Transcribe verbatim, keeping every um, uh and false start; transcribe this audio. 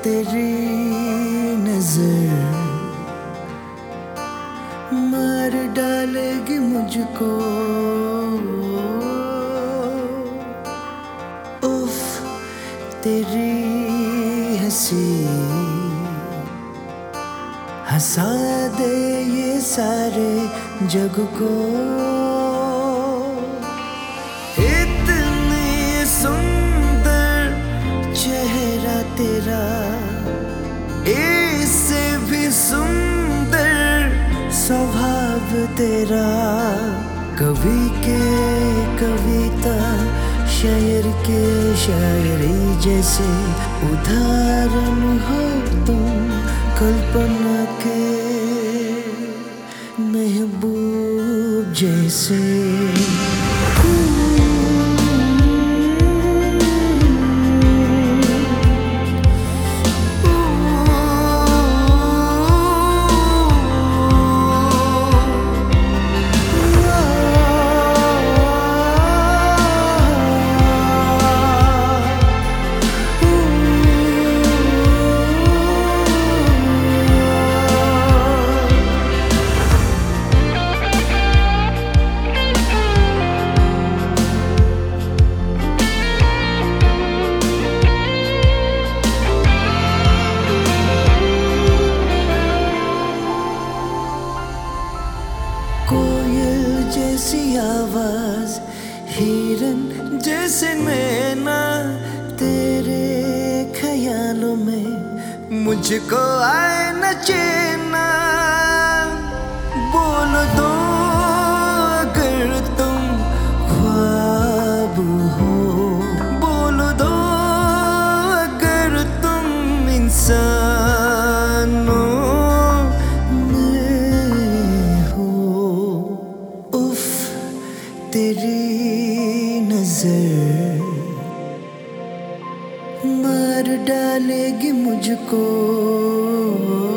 तेरी नजर मार डालेगी मुझको। उफ तेरी हंसी हंसा दे ये सारे जग को। इतनी सुंदर चेहरा तेरा, इससे भी सुंदर स्वभाव तेरा। कवि के कविता, शायर के शायरी जैसे उदाहरण हो तुम कल्पना के महबूब जैसे। कोयल जैसी आवाज, हिरन जैसे नैना, तेरे ख्यालों में मुझको आए न चैना। बोलो दो अगर तुम ख्वाब हो, बोलो दो अगर तुम इंसान हो। तेरी नजर मार डालेगी मुझको।